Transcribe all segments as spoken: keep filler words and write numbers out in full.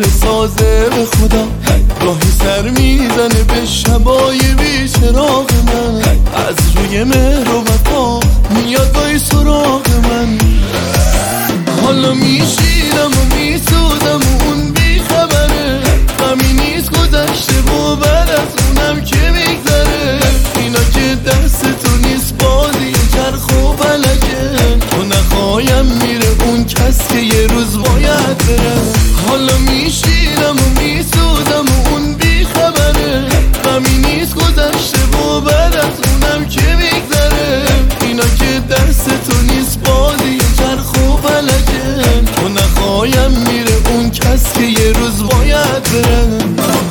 سازه به خدا. گاهی سر میزنه به شبای بی چراغ من، از روی مهر و وفا میاد گاهی سراغ من. حالا میشینم و میسودم و اون بی خبره، غمی نیست گذشته و بعد از اونم که میگذره. اینا که دست تو نیست بازی چرخ و فلکه، تو نخوایم میره اون کس که یه روز باید بره. حالا میشینم و میسودم و اون بی خبره، غمی نیست گذشته و بعد از اونم که میگذره. اینا که دست تو نیست بازی چرخ و فلکه، تو نخوایم میره اون کس که یه روز باید بره.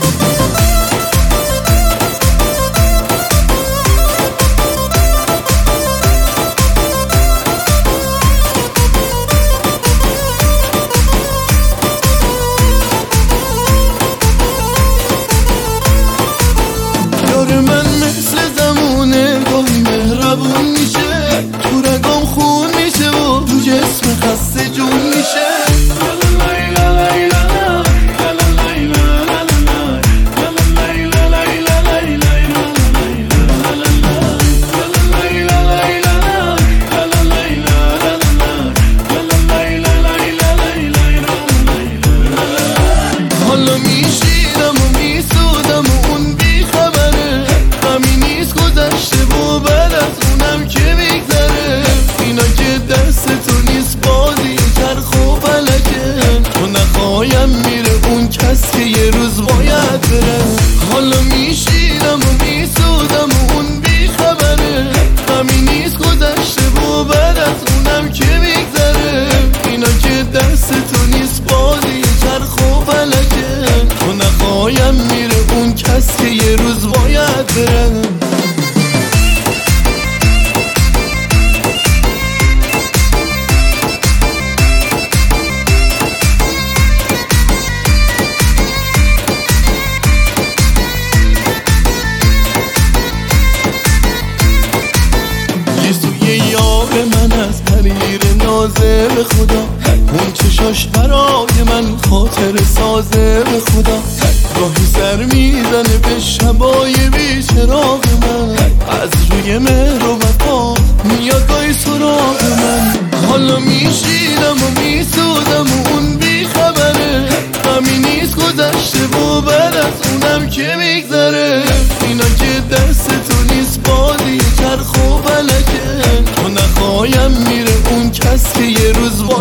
من مثل زمونه گاهی مهربون میشه، تو رگام خون میشه و تو جسم خسته جون میشه. حالا میشینم و میسودم و اون بی خبره، غمی نیست گذشته و بعد از اونم که میگذره. اینا که دست تو نیست بازی چرخ و فلکه، تو نخوایم میره اون کس که یه روز باید بره. حالا میشینم و میسودم و اون بی خبره، غمی نیست گذشته و بعد از اونم که میگذره. اینا که دست تو نیست بازی چرخ و فلکه، تو نخوایم میره اون کس که یه روز باید بره. من از پریر نازه به خدا، اون چشاش برای من خاطر سازه به خدا. گاهی سر میزنه به شبای بی چراغ من، از روی مهر و وفا میاد گاهی سراغ من. حالا میشینم و میسودم و اون بی خبره، غمی نیست گذشته و بعد از اونم که میگذره. اینا که دست تو نیست بازی چرخ و فلکه، تو نخوایم میره اون کس که یه روز